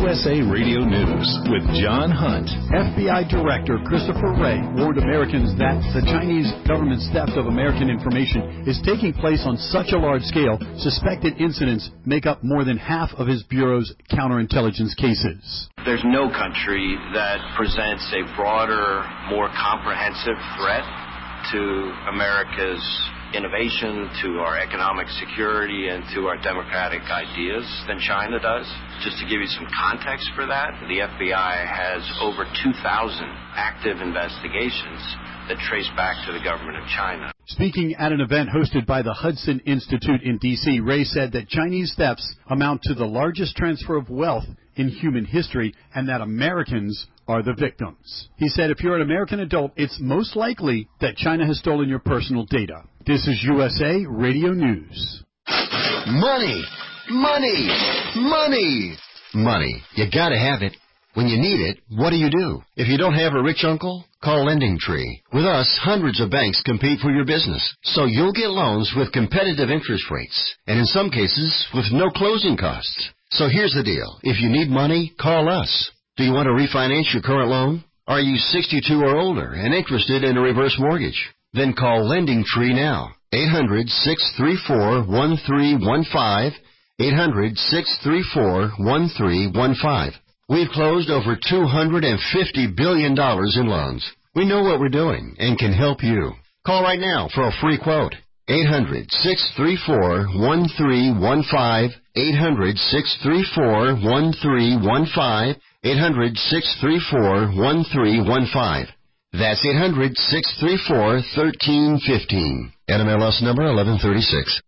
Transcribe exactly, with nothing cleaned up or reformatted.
S A Radio News with John Hunt. F B I Director Christopher Wray warned Americans that the Chinese government's theft of American information is taking place on such a large scale, suspected incidents make up more than half of his bureau's counterintelligence cases. There's no country that presents a broader, more comprehensive threat to America's innovation, to our economic security, and to our democratic ideas than China does. Just to give you some context for that, the F B I has over two thousand active investigations that trace back to the government of China. Speaking at an event hosted by the Hudson Institute in D C, Wray said that Chinese thefts amount to the largest transfer of wealth in human history and that Americans are the victims. He said if you're an American adult, it's most likely that China has stolen your personal data. This is U S A Radio News. Money! Money! Money! Money. You gotta have it. When you need it, what do you do? If you don't have a rich uncle, call LendingTree. With us, hundreds of banks compete for your business, so you'll get loans with competitive interest rates, and in some cases, with no closing costs. So here's the deal. If you need money, call us. Do you want to refinance your current loan? Are you sixty-two or older and interested in a reverse mortgage? Then call LendingTree now. eight hundred, six three four, one three one five. eight hundred, six three four, one three one five. We've closed over two hundred fifty billion dollars in loans. We know what we're doing and can help you. Call right now for a free quote. eight hundred, six three four, one three one five. eight hundred, six three four, one three one five. eight hundred, six three four, one three one five. That's eight hundred, six three four, one three one five. N M L S number eleven thirty-six.